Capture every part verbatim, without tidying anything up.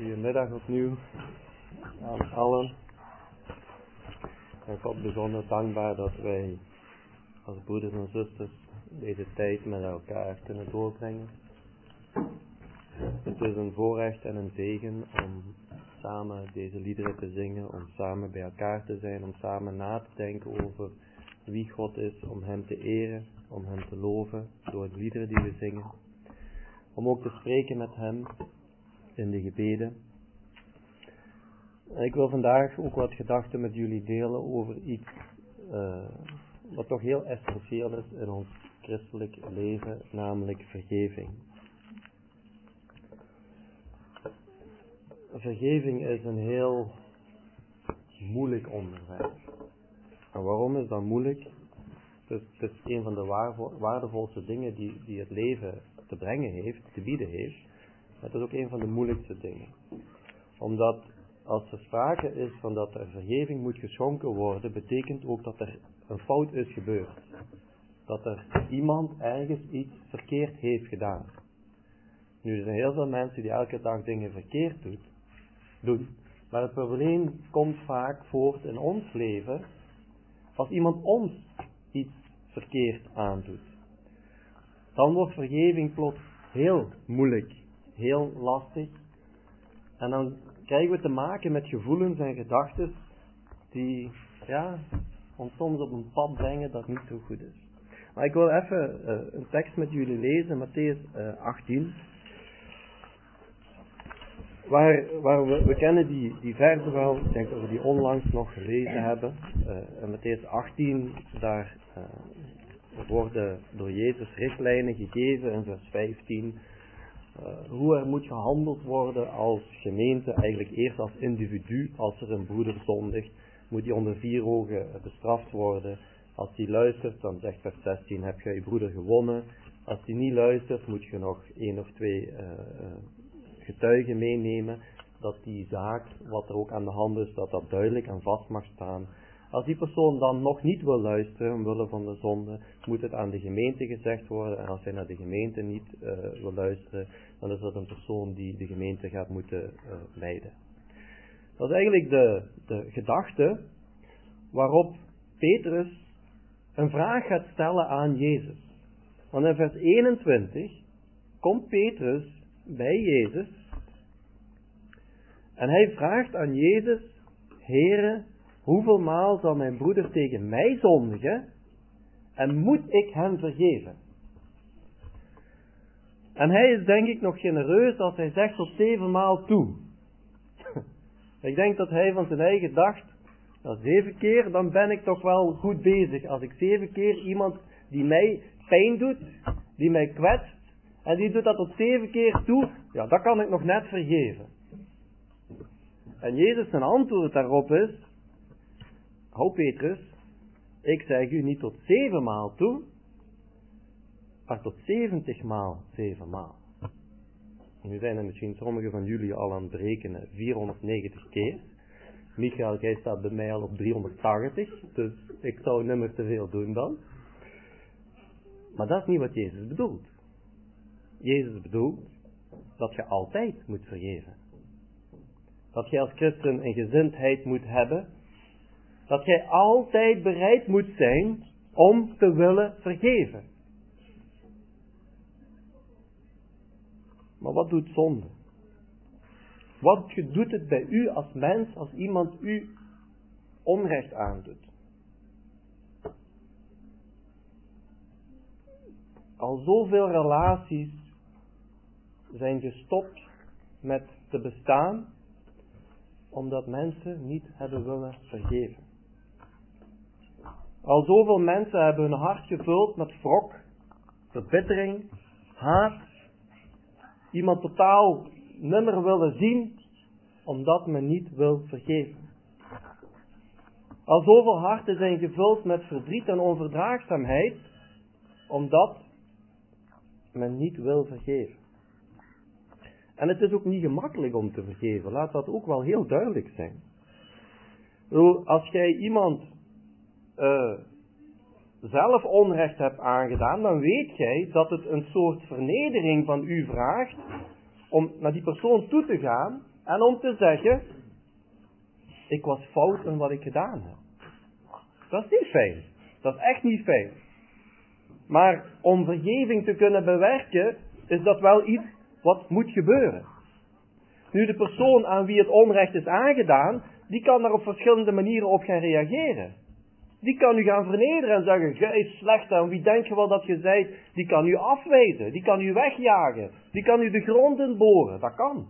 Goedemiddag opnieuw aan allen. Ik ben God bijzonder dankbaar dat wij als broeders en zusters deze tijd met elkaar kunnen doorbrengen. Het is een voorrecht en een zegen om samen deze liederen te zingen, om samen bij elkaar te zijn, om samen na te denken over wie God is, om Hem te eren, om Hem te loven door de liederen die we zingen. Om ook te spreken met Hem in de gebeden. Ik wil vandaag ook wat gedachten met jullie delen over iets uh, wat toch heel essentieel is in ons christelijk leven, namelijk vergeving. Vergeving is een heel moeilijk onderwerp. En waarom is dat moeilijk? Het is, het is een van de waardevolste dingen die, die het leven te brengen heeft, te bieden heeft. Maar het is ook een van de moeilijkste dingen. Omdat als er sprake is van dat er vergeving moet geschonken worden, betekent ook dat er een fout is gebeurd. Dat er iemand ergens iets verkeerd heeft gedaan. Nu, er zijn heel veel mensen die elke dag dingen verkeerd doet, doen. Maar het probleem komt vaak voort in ons leven als iemand ons iets verkeerd aandoet. Dan wordt vergeving plots heel moeilijk, heel lastig. En dan krijgen we te maken met gevoelens en gedachten die ja, ons soms op een pad brengen dat niet zo goed is. Maar ik wil even uh, een tekst met jullie lezen, Mattheüs uh, achttien. Waar, waar we, we kennen die, die versen wel, ik denk dat we die onlangs nog gelezen hebben. Uh, in Mattheüs achttien, daar uh, worden door Jezus richtlijnen gegeven in vers vijftien. Uh, hoe er moet gehandeld worden als gemeente, eigenlijk eerst als individu, als er een broeder zondigt, moet die onder vier ogen bestraft worden. Als die luistert, dan zegt vers zestien, heb je je broeder gewonnen. Als die niet luistert, moet je nog één of twee uh, getuigen meenemen, dat die zaak, wat er ook aan de hand is, dat dat duidelijk en vast mag staan. Als die persoon dan nog niet wil luisteren, omwille van de zonde, moet het aan de gemeente gezegd worden. En als hij naar de gemeente niet uh, wil luisteren, dan is dat een persoon die de gemeente gaat moeten uh, leiden. Dat is eigenlijk de, de gedachte waarop Petrus een vraag gaat stellen aan Jezus. Want in vers eenentwintig komt Petrus bij Jezus en hij vraagt aan Jezus: Heere, hoeveel maal zal mijn broeder tegen mij zondigen en moet ik hem vergeven? En hij is denk ik nog genereus als hij zegt tot zeven maal toe. Ik denk dat hij van zijn eigen dacht, nou, zeven keer, dan ben ik toch wel goed bezig. Als ik zeven keer iemand die mij pijn doet, die mij kwetst, en die doet dat tot zeven keer toe, ja, dat kan ik nog net vergeven. En Jezus zijn antwoord daarop is: Hou Petrus, ik zeg u niet tot zeven maal toe, maar tot zeventig maal zeven maal. Nu zijn er misschien sommigen van jullie al aan het berekenen, vierhonderdnegentig keer. Michael, jij staat bij mij al op driehonderdtachtig, dus ik zou niet meer te veel doen dan. Maar dat is niet wat Jezus bedoelt. Jezus bedoelt dat je altijd moet vergeven. Dat je als christen een gezindheid moet hebben. Dat jij altijd bereid moet zijn om te willen vergeven. Maar wat doet zonde? Wat doet het bij u als mens als iemand u onrecht aandoet? Al zoveel relaties zijn gestopt met te bestaan omdat mensen niet hebben willen vergeven. Al zoveel mensen hebben hun hart gevuld met wrok, verbittering, haat. Iemand totaal nimmer willen zien, omdat men niet wil vergeven. Al zoveel harten zijn gevuld met verdriet en onverdraagzaamheid, omdat men niet wil vergeven. En het is ook niet gemakkelijk om te vergeven, laat dat ook wel heel duidelijk zijn. Als jij iemand uh, zelf onrecht hebt aangedaan, dan weet jij dat het een soort vernedering van u vraagt om naar die persoon toe te gaan En om te zeggen, ik was fout in wat ik gedaan heb. Dat is niet fijn. Dat is echt niet fijn. Maar om vergeving te kunnen bewerken, is dat wel iets wat moet gebeuren. Nu, de persoon aan wie het onrecht is aangedaan, die kan daar op verschillende manieren op gaan reageren. Die kan u gaan vernederen en zeggen, gij is slecht en wie denk je wel dat je zijt? Die kan u afwijzen, die kan u wegjagen, die kan u de grond inboren. Dat kan.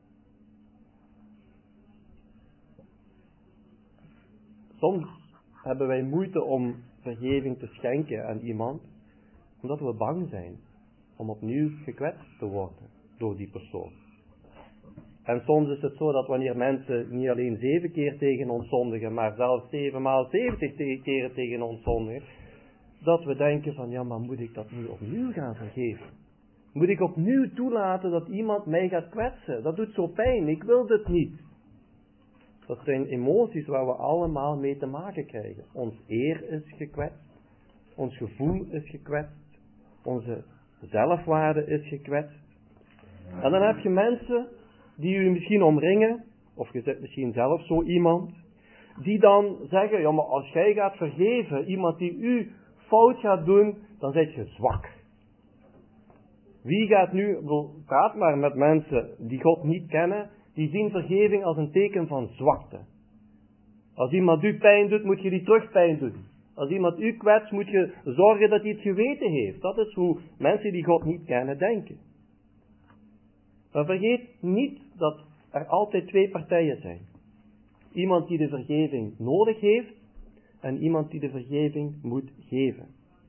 Soms hebben wij moeite om vergeving te schenken aan iemand, omdat we bang zijn om opnieuw gekwetst te worden door die persoon. En soms is het zo dat wanneer mensen niet alleen zeven keer tegen ons zondigen, maar zelfs zevenmaal zeventig keren tegen ons zondigen, dat we denken van, ja, maar moet ik dat nu opnieuw gaan vergeven? Moet ik opnieuw toelaten dat iemand mij gaat kwetsen? Dat doet zo pijn, ik wil dit niet. Dat zijn emoties waar we allemaal mee te maken krijgen. Ons eer is gekwetst, ons gevoel is gekwetst, onze zelfwaarde is gekwetst. En dan heb je mensen die u misschien omringen, of je zit misschien zelf zo iemand, die dan zeggen, ja, maar als jij gaat vergeven, iemand die u fout gaat doen, dan zit je zwak. Wie gaat nu, praat maar met mensen die God niet kennen, die zien vergeving als een teken van zwakte. Als iemand u pijn doet, moet je die terug pijn doen. Als iemand u kwetst, moet je zorgen dat hij het geweten heeft. Dat is hoe mensen die God niet kennen denken. Maar vergeet niet dat er altijd twee partijen zijn. Iemand die de vergeving nodig heeft en iemand die de vergeving moet geven.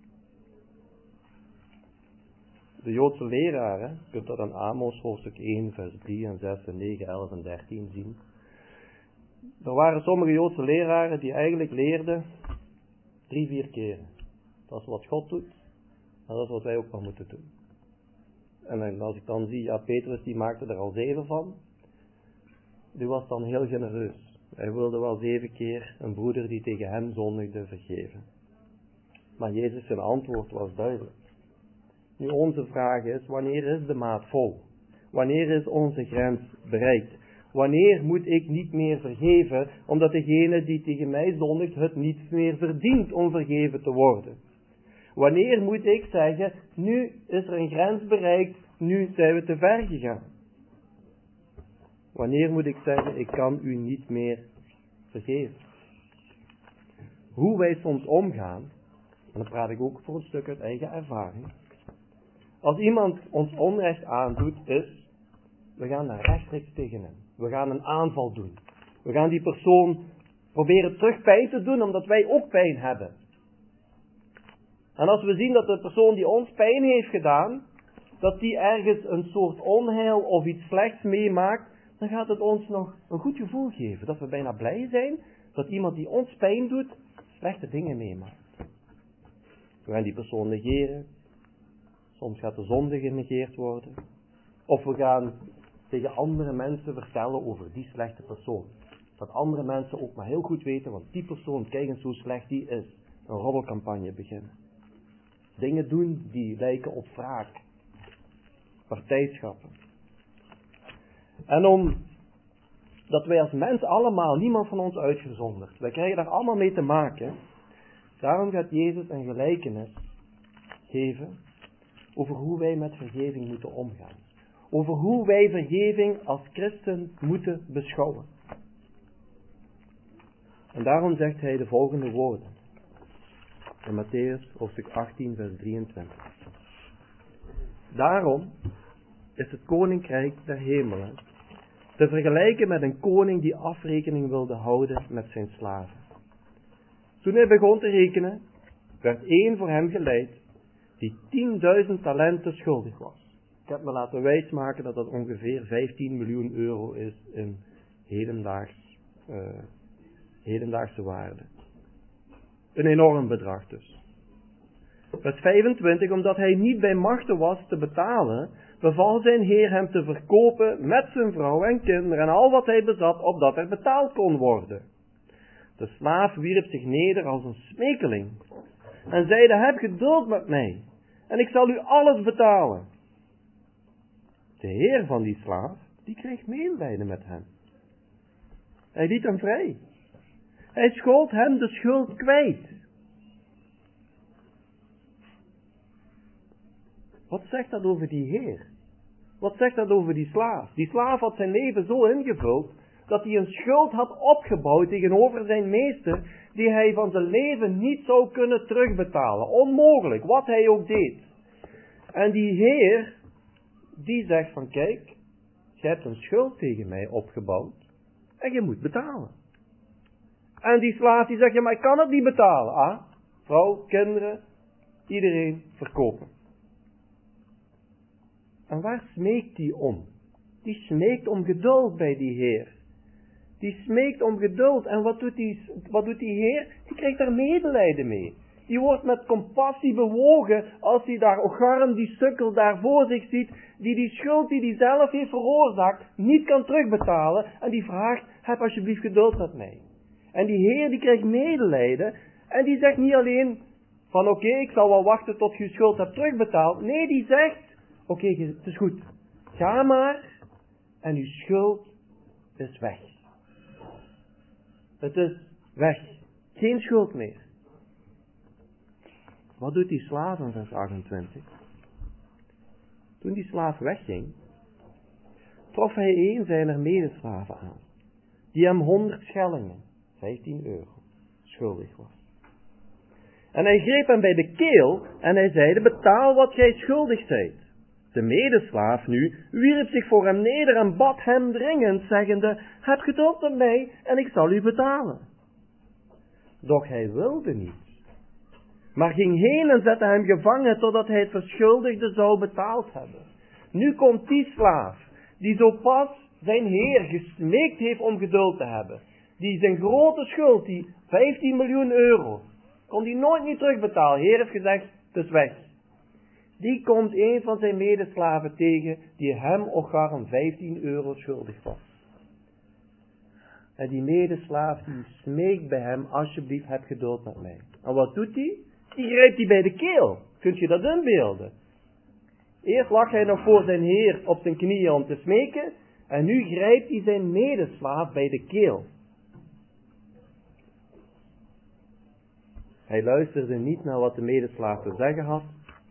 De Joodse leraren, je kunt dat aan Amos hoofdstuk één, vers drie en zes en negen, elf en dertien zien. Er waren sommige Joodse leraren die eigenlijk leerden drie, vier keren. Dat is wat God doet en dat is wat wij ook wel moeten doen. En als ik dan zie, ja, Petrus die maakte er al zeven van. Die was dan heel genereus. Hij wilde wel zeven keer een broeder die tegen hem zondigde vergeven. Maar Jezus zijn antwoord was duidelijk. Nu onze vraag is, wanneer is de maat vol? Wanneer is onze grens bereikt? Wanneer moet ik niet meer vergeven, omdat degene die tegen mij zondigt het niet meer verdient om vergeven te worden? Wanneer moet ik zeggen, nu is er een grens bereikt, nu zijn we te ver gegaan? Wanneer moet ik zeggen, ik kan u niet meer vergeven? Hoe wij soms omgaan, en dan praat ik ook voor een stuk uit eigen ervaring. Als iemand ons onrecht aandoet, is, we gaan daar rechtstreeks tegen hem. We gaan een aanval doen. We gaan die persoon proberen terug pijn te doen, omdat wij ook pijn hebben. En als we zien dat de persoon die ons pijn heeft gedaan, dat die ergens een soort onheil of iets slechts meemaakt, dan gaat het ons nog een goed gevoel geven. Dat we bijna blij zijn dat iemand die ons pijn doet, slechte dingen meemaakt. We gaan die persoon negeren. Soms gaat de zonde genegeerd worden. Of we gaan tegen andere mensen vertellen over die slechte persoon. Dat andere mensen ook maar heel goed weten, want die persoon, kijk eens hoe slecht die is. Een roddelcampagne beginnen. Dingen doen die lijken op wraak. Partijschappen. En omdat wij als mens allemaal, niemand van ons uitgezonderd, wij krijgen daar allemaal mee te maken. Daarom gaat Jezus een gelijkenis geven over hoe wij met vergeving moeten omgaan. Over hoe wij vergeving als christen moeten beschouwen. En daarom zegt hij de volgende woorden. In Matthäus hoofdstuk achttien vers drieëntwintig. Daarom is het koninkrijk der hemelen te vergelijken met een koning die afrekening wilde houden met zijn slaven. Toen hij begon te rekenen, werd één voor hem geleid die tienduizend talenten schuldig was. Ik heb me laten wijsmaken dat dat ongeveer vijftien miljoen euro is in hedendaags, uh, hedendaagse waarde. Een enorm bedrag dus. Vers vijfentwintig, omdat hij niet bij machte was te betalen, beval zijn heer hem te verkopen met zijn vrouw en kinderen en al wat hij bezat, opdat er betaald kon worden. De slaaf wierp zich neder als een smekeling en zeide, heb geduld met mij en ik zal u alles betalen. De heer van die slaaf die kreeg medelijden met hem. Hij liet hem vrij. Hij schold hem de schuld kwijt. Wat zegt dat over die Heer? Wat zegt dat over die slaaf? Die slaaf had zijn leven zo ingevuld dat hij een schuld had opgebouwd tegenover zijn meester, die hij van zijn leven niet zou kunnen terugbetalen. Onmogelijk, wat hij ook deed. En die Heer, die zegt van kijk, je hebt een schuld tegen mij opgebouwd en je moet betalen. En die slaaf die zegt, ja maar ik kan het niet betalen. Ah, vrouw, kinderen, iedereen verkopen. En waar smeekt die om? Die smeekt om geduld bij die Heer. Die smeekt om geduld. En wat doet die, wat doet die Heer? Die krijgt daar medelijden mee. Die wordt met compassie bewogen als hij daar ocharm die sukkel daar voor zich ziet, die die schuld die hij zelf heeft veroorzaakt niet kan terugbetalen. En die vraagt, heb alsjeblieft geduld met mij. En die Heer die krijgt medelijden en die zegt niet alleen van oké, okay, ik zal wel wachten tot je schuld hebt terugbetaald. Nee, die zegt, oké, okay, het is goed. Ga maar en uw schuld is weg. Het is weg. Geen schuld meer. Wat doet die slaaf in vers achtentwintig? Toen die slaaf wegging, trof hij een zijner medeslaven aan, die hem honderd schellingen, vijftien euro, schuldig was. En hij greep hem bij de keel en hij zeide, betaal wat gij schuldig zijt. De medeslaaf nu wierp zich voor hem neder en bad hem dringend, zeggende, heb geduld met mij en ik zal u betalen. Doch hij wilde niet, maar ging heen en zette hem gevangen totdat hij het verschuldigde zou betaald hebben. Nu komt die slaaf, die zo pas zijn heer gesmeekt heeft om geduld te hebben, die zijn grote schuld, die vijftien miljoen euro, kon hij nooit niet terugbetalen. Heer heeft gezegd, het is weg. Die komt een van zijn medeslaven tegen, die hem ocharm vijftien euro schuldig was. En die medeslaaf die smeekt bij hem, alsjeblieft heb geduld met mij. En wat doet hij? Die grijpt hij bij de keel. Kunt je dat inbeelden? Eerst lag hij nog voor zijn heer op zijn knieën om te smeken, en nu grijpt hij zijn medeslaaf bij de keel. Hij luisterde niet naar wat de medeslaaf te zeggen had,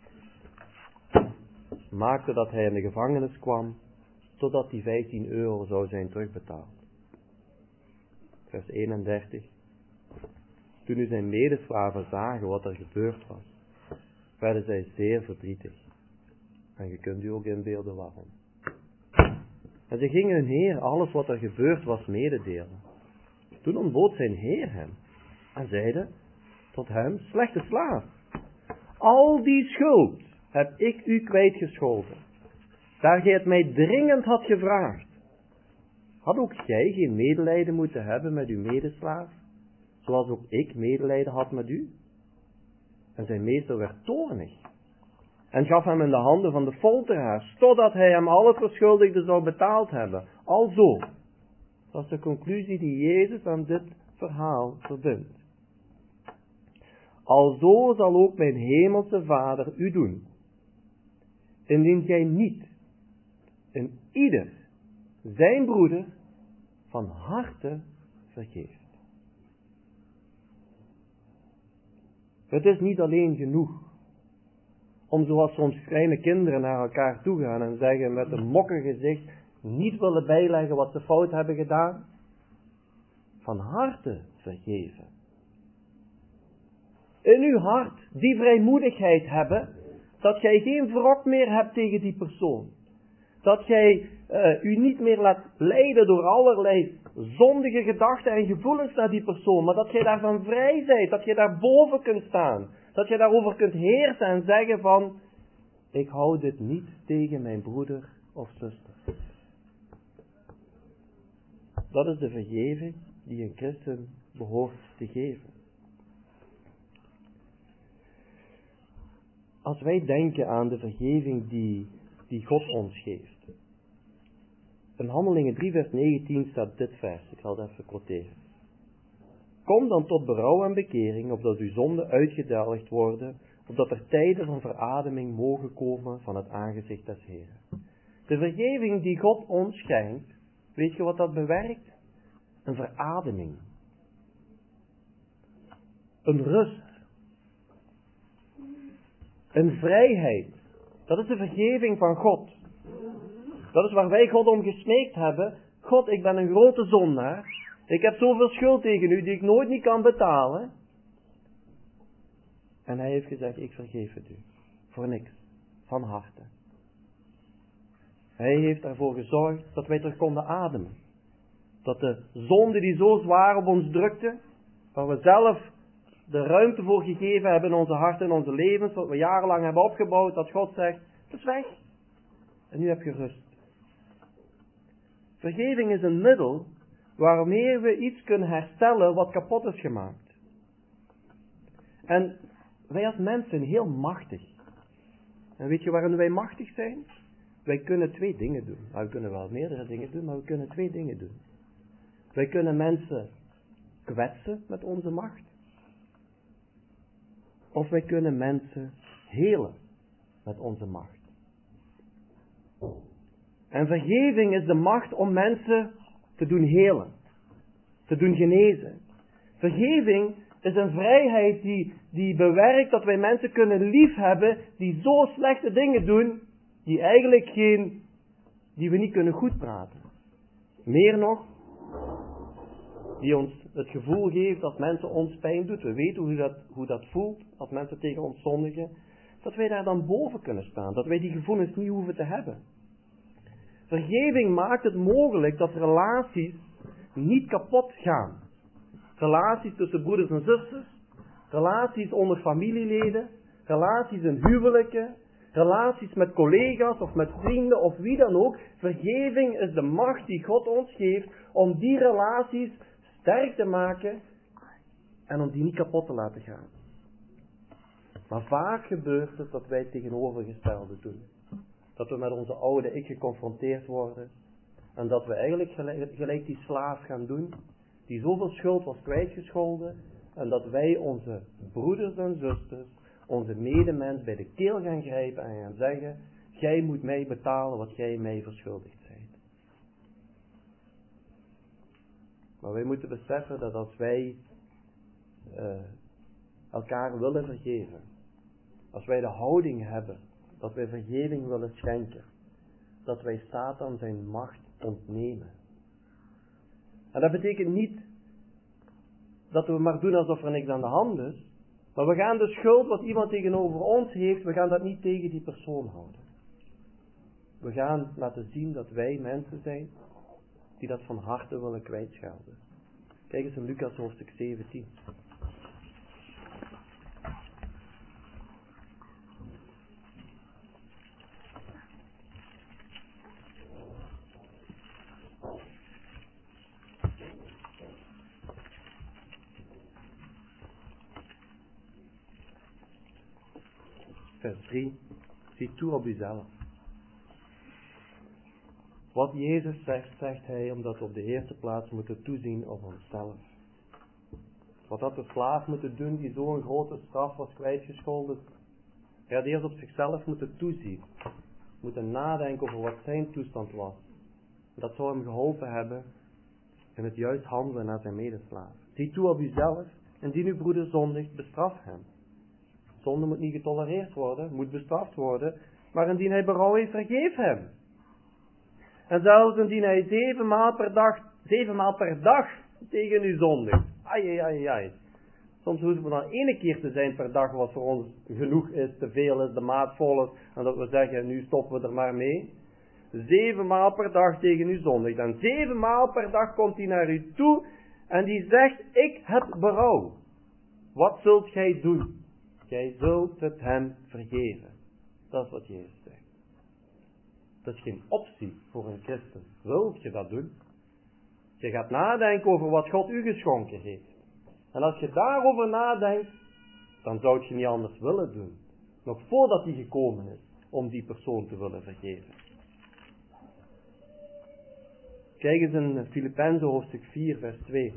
maakte dat hij in de gevangenis kwam, totdat die vijftien euro zou zijn terugbetaald. Vers eenendertig. Toen nu zijn medeslaven zagen wat er gebeurd was, werden zij zeer verdrietig. En je kunt u ook inbeelden waarom. En ze gingen hun heer alles wat er gebeurd was mededelen. Toen ontbood zijn heer hem en zeide tot hem, slechte slaaf, al die schuld heb ik u kwijtgescholden, daar gij het mij dringend had gevraagd. Had ook gij geen medelijden moeten hebben met uw medeslaaf, zoals ook ik medelijden had met u? En zijn meester werd toornig en gaf hem in de handen van de folteraars, totdat hij hem al het verschuldigde zou betaald hebben. Alzo, dat is de conclusie die Jezus aan dit verhaal verbindt. Alzo zal ook mijn hemelse Vader u doen, indien gij niet in ieder zijn broeder van harte vergeeft. Het is niet alleen genoeg om zoals soms kleine kinderen naar elkaar toe gaan en zeggen met een mokkig gezicht niet willen bijleggen wat ze fout hebben gedaan. Van harte vergeven. In uw hart die vrijmoedigheid hebben, dat jij geen wrok meer hebt tegen die persoon. Dat jij uh, u niet meer laat leiden door allerlei zondige gedachten en gevoelens naar die persoon, maar dat jij daarvan vrij bent, dat je daar boven kunt staan, dat je daarover kunt heersen en zeggen van, ik hou dit niet tegen mijn broeder of zuster. Dat is de vergeving die een christen behoort te geven. Als wij denken aan de vergeving die, die God ons geeft. In Handelingen drie vers negentien staat dit vers, ik zal het even quoteren. Kom dan tot berouw en bekering, opdat uw zonden uitgedelgd worden, opdat er tijden van verademing mogen komen van het aangezicht des Heren. De vergeving die God ons schenkt, weet je wat dat bewerkt? Een verademing. Een rust. Een vrijheid. Dat is de vergeving van God. Dat is waar wij God om gesmeekt hebben. God, ik ben een grote zondaar. Ik heb zoveel schuld tegen u die ik nooit niet kan betalen. En hij heeft gezegd, ik vergeef het u. Voor niks. Van harte. Hij heeft ervoor gezorgd dat wij terug konden ademen. Dat de zonde die zo zwaar op ons drukte, waar we zelf de ruimte voor gegeven hebben in onze harten en onze levens, wat we jarenlang hebben opgebouwd, dat God zegt, het is weg. En nu heb je rust. Vergeving is een middel waarmee we iets kunnen herstellen wat kapot is gemaakt. En wij als mensen zijn heel machtig. En weet je waarin wij machtig zijn? Wij kunnen twee dingen doen. Nou, we kunnen wel meerdere dingen doen, maar we kunnen twee dingen doen. Wij kunnen mensen kwetsen met onze macht. Of wij kunnen mensen helen met onze macht. En vergeving is de macht om mensen te doen helen. Te doen genezen. Vergeving is een vrijheid die, die bewerkt dat wij mensen kunnen liefhebben die zo slechte dingen doen, die eigenlijk geen, die we niet kunnen goedpraten. Meer nog, die ons het gevoel geeft dat mensen ons pijn doen. We weten hoe dat, hoe dat voelt, als mensen tegen ons zondigen. Dat wij daar dan boven kunnen staan. Dat wij die gevoelens niet hoeven te hebben. Vergeving maakt het mogelijk dat relaties niet kapot gaan. Relaties tussen broeders en zusters. Relaties onder familieleden. Relaties in huwelijken. Relaties met collega's of met vrienden of wie dan ook. Vergeving is de macht die God ons geeft om die relaties sterk te maken en om die niet kapot te laten gaan. Maar vaak gebeurt het dat wij het tegenovergestelde doen. Dat we met onze oude ik geconfronteerd worden en dat we eigenlijk gelijk, gelijk die slaaf gaan doen, die zoveel schuld was kwijtgescholden, en dat wij onze broeders en zusters, onze medemens bij de keel gaan grijpen en gaan zeggen, jij moet mij betalen wat jij mij verschuldigd bent. Maar wij moeten beseffen dat als wij uh, elkaar willen vergeven, als wij de houding hebben dat wij vergeving willen schenken, dat wij Satan zijn macht ontnemen. En dat betekent niet dat we maar doen alsof er niks aan de hand is, maar we gaan de schuld wat iemand tegenover ons heeft, we gaan dat niet tegen die persoon houden. We gaan laten zien dat wij mensen zijn die dat van harte willen kwijtschelden. Kijk eens in Lucas hoofdstuk zeventien. Vers drie. Zie toe op uzelf. Wat Jezus zegt, zegt hij omdat we op de eerste plaats moeten toezien op onszelf. Wat had de slaaf moeten doen die zo'n grote straf was kwijtgescholden? Hij had eerst op zichzelf moeten toezien. Moeten nadenken over wat zijn toestand was. Dat zou hem geholpen hebben in het juist handelen naar zijn medeslaaf. Zie toe op uzelf, indien uw broeder zondigt, bestraf hem. Zonde moet niet getolereerd worden, moet bestraft worden, maar indien hij berouw heeft, vergeef hem. En zelfs indien hij zevenmaal per dag, zevenmaal per dag tegen u zondigt. Ai, ai, ai, ai. Soms hoeven we dan één keer te zijn per dag, wat voor ons genoeg is, te veel is, de maat vol is, en dat we zeggen, nu stoppen we er maar mee. Zevenmaal per dag tegen u zondigt. En zevenmaal per dag komt hij naar u toe, en die zegt, ik heb berouw. Wat zult gij doen? Gij zult het hem vergeven. Dat is wat Jezus zegt. Dat is geen optie voor een christen. Wilt je dat doen? Je gaat nadenken over wat God u geschonken heeft. En als je daarover nadenkt, dan zou je niet anders willen doen. Nog voordat hij gekomen is om die persoon te willen vergeven. Kijk eens in Filippenzen hoofdstuk vier vers twee.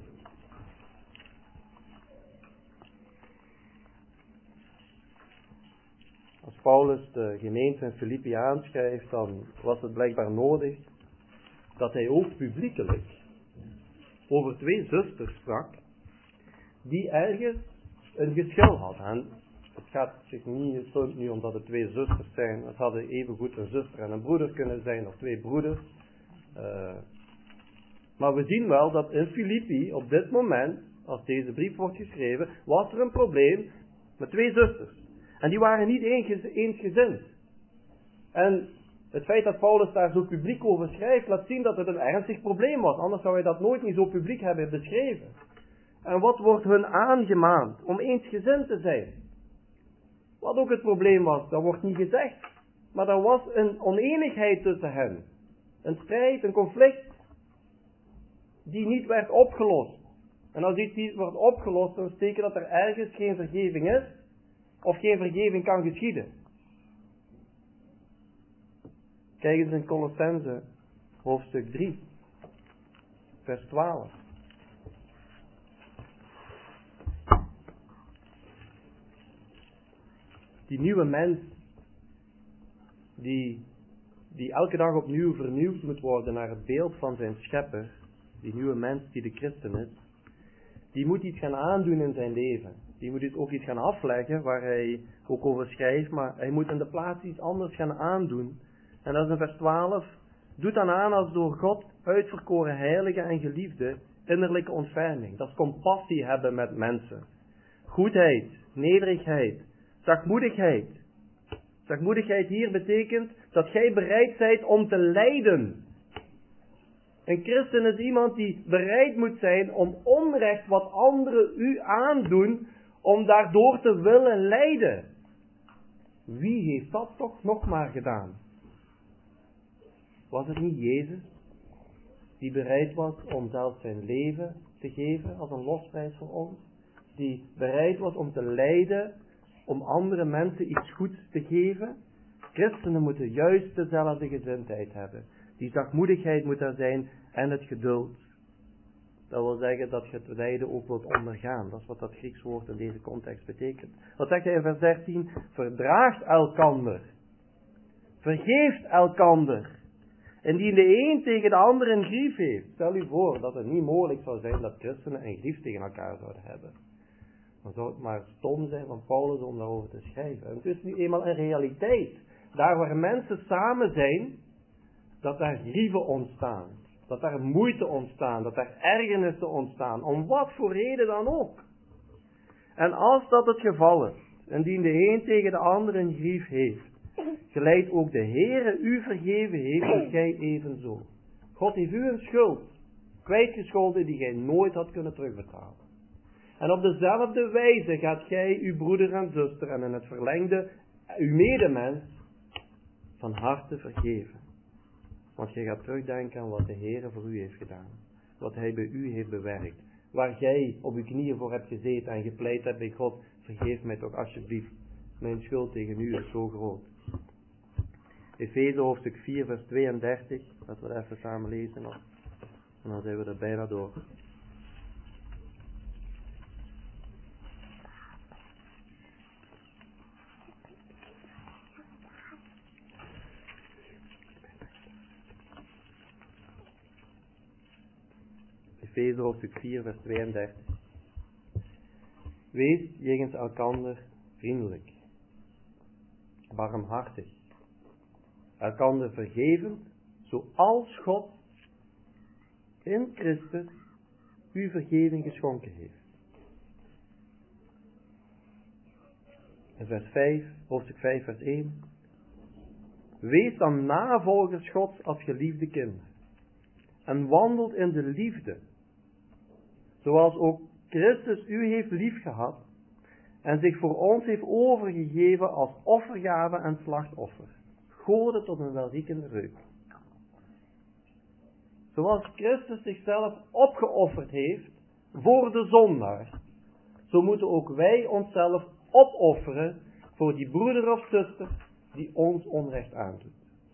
Als Paulus de gemeente in Filippi aanschrijft, dan was het blijkbaar nodig dat hij ook publiekelijk over twee zusters sprak, die ergens een geschil hadden. En het gaat zich niet zo nu omdat het twee zusters zijn. Het hadden evengoed een zuster en een broeder kunnen zijn, of twee broeders. Uh, maar we zien wel dat in Filippi, op dit moment, als deze brief wordt geschreven, was er een probleem met twee zusters. En die waren niet eensgezind. En het feit dat Paulus daar zo publiek over schrijft, laat zien dat het een ernstig probleem was. Anders zou hij dat nooit niet zo publiek hebben beschreven. En wat wordt hun aangemaand? Om eensgezind te zijn. Wat ook het probleem was, dat wordt niet gezegd. Maar er was een oneenigheid tussen hen. Een strijd, een conflict, die niet werd opgelost. En als iets niet wordt opgelost, dan betekent dat er ergens geen vergeving is, of geen vergeving kan geschieden. Kijk eens in Colossenzen, hoofdstuk drie, vers twaalf. Die nieuwe mens, die, die elke dag opnieuw vernieuwd moet worden naar het beeld van zijn schepper, die nieuwe mens die de christen is, die moet iets gaan aandoen in zijn leven. Die moet ook iets gaan afleggen, waar hij ook over schrijft, maar hij moet in de plaats iets anders gaan aandoen. En dat is in vers twaalf. Doet dan aan als door God uitverkoren heilige en geliefde innerlijke ontferming. Dat is compassie hebben met mensen. Goedheid, nederigheid, zachtmoedigheid. Zachtmoedigheid hier betekent dat jij bereid bent om te lijden. Een christen is iemand die bereid moet zijn om onrecht wat anderen u aandoen, om daardoor te willen lijden. Wie heeft dat toch nog maar gedaan? Was het niet Jezus die bereid was om zelfs zijn leven te geven als een losprijs voor ons? Die bereid was om te lijden, om andere mensen iets goeds te geven? Christenen moeten juist dezelfde gezindheid hebben. Die zachtmoedigheid moet er zijn en het geduld. Dat wil zeggen dat je het lijden ook wilt ondergaan. Dat is wat dat Grieks woord in deze context betekent. Wat zegt hij in vers dertien? Verdraagt elkander. Vergeeft elkander. Indien de een tegen de ander een grief heeft. Stel u voor dat het niet mogelijk zou zijn dat christenen een grief tegen elkaar zouden hebben. Dan zou het maar stom zijn van Paulus om daarover te schrijven. En het is nu eenmaal een realiteit. Daar waar mensen samen zijn, dat daar grieven ontstaan. Dat daar moeite ontstaan. Dat daar ergernissen ontstaan. Om wat voor reden dan ook. En als dat het geval is, indien de een tegen de ander een grief heeft, gelijk ook de Heere u vergeven heeft, dat gij evenzo. God heeft u een schuld kwijtgescholden die gij nooit had kunnen terugbetalen. En op dezelfde wijze gaat gij uw broeder en zuster en in het verlengde uw medemens van harte vergeven. Want gij gaat terugdenken aan wat de Heere voor u heeft gedaan. Wat hij bij u heeft bewerkt. Waar gij op uw knieën voor hebt gezeten en gepleit hebt bij God, vergeef mij toch alsjeblieft. Mijn schuld tegen u is zo groot. Efeze hoofdstuk vier vers tweeëndertig. Laten we dat even samen lezen nog. En dan zijn we er bijna door. Efeze hoofdstuk vier vers tweeëndertig. Wees jegens elkander vriendelijk, barmhartig, elkander vergevend, zoals God in Christus u vergeving geschonken heeft. In vers vijf, hoofdstuk vijf vers één. Wees dan navolgers Gods als geliefde kinderen en wandelt in de liefde, zoals ook Christus u heeft liefgehad en zich voor ons heeft overgegeven als offergave en slachtoffer, goden tot een welriekende reuk. Zoals Christus zichzelf opgeofferd heeft voor de zondaar, zo moeten ook wij onszelf opofferen voor die broeder of zuster die ons onrecht aandoet.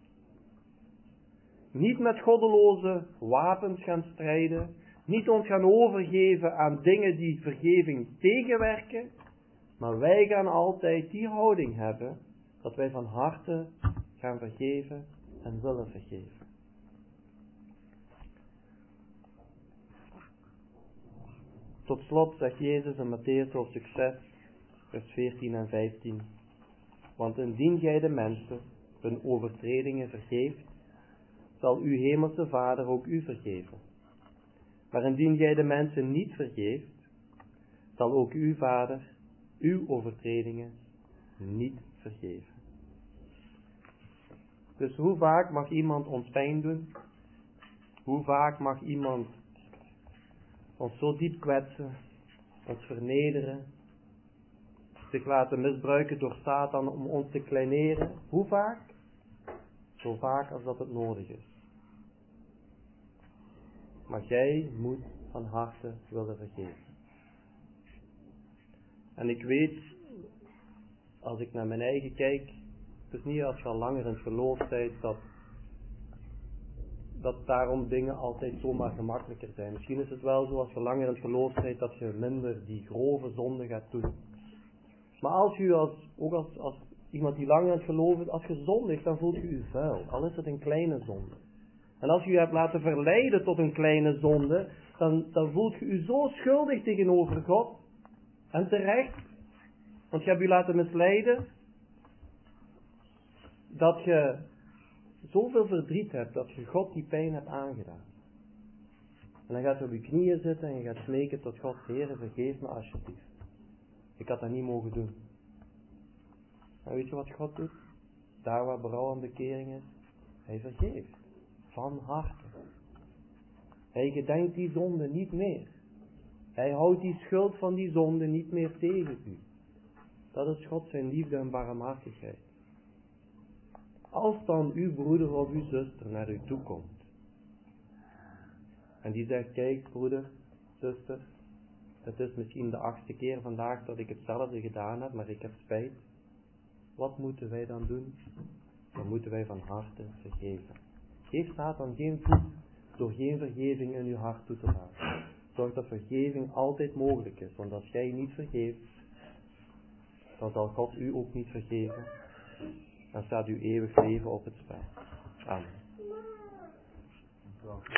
Niet met goddeloze wapens gaan strijden, niet ons gaan overgeven aan dingen die vergeving tegenwerken, maar wij gaan altijd die houding hebben Dat wij van harte gaan vergeven en willen vergeven. Tot slot zegt Jezus in Mattheüs hoofdstuk zes, vers veertien en vijftien. Want indien gij de mensen hun overtredingen vergeeft, zal uw hemelse Vader ook u vergeven. Maar indien gij de mensen niet vergeeft, zal ook uw Vader uw overtredingen niet vergeven. Dus hoe vaak mag iemand ons pijn doen? Hoe vaak mag iemand ons zo diep kwetsen, ons vernederen, zich laten misbruiken door Satan om ons te kleineren? Hoe vaak? Zo vaak als dat het nodig is. Maar jij moet van harte willen vergeven. En ik weet, als ik naar mijn eigen kijk, het is niet als je al langer in het geloof bent, dat, dat daarom dingen altijd zomaar gemakkelijker zijn. Misschien is het wel zo, als je langer in het geloof bent, dat je minder die grove zonde gaat doen. Maar als je, als, ook als, als iemand die langer in het geloof is, als je zondigt, dan voelt je je vuil. Al is het een kleine zonde. En als je je hebt laten verleiden tot een kleine zonde, dan, dan voelt je je zo schuldig tegenover God. En terecht. Want je hebt je laten misleiden, dat je zoveel verdriet hebt, dat je God die pijn hebt aangedaan. En dan gaat je op je knieën zitten en je gaat smeken tot God: Heere, vergeef me alsjeblieft. Ik had dat niet mogen doen. En weet je wat God doet? Daar waar berouw en bekering is, hij vergeeft. Van harte. Hij gedenkt die zonde niet meer. Hij houdt die schuld van die zonde niet meer tegen u. Dat is God zijn liefde en barmhartigheid. Als dan uw broeder of uw zuster naar u toe komt en die zegt: kijk broeder, zuster, het is misschien de achtste keer vandaag dat ik hetzelfde gedaan heb, maar ik heb spijt. Wat moeten wij dan doen? Dan moeten wij van harte vergeven. Geef Satan geen voet door geen vergeving in uw hart toe te laten. Zorg dat vergeving altijd mogelijk is, want als jij niet vergeeft, dan zal God u ook niet vergeven. Dan staat uw eeuwig leven op het spel. Amen.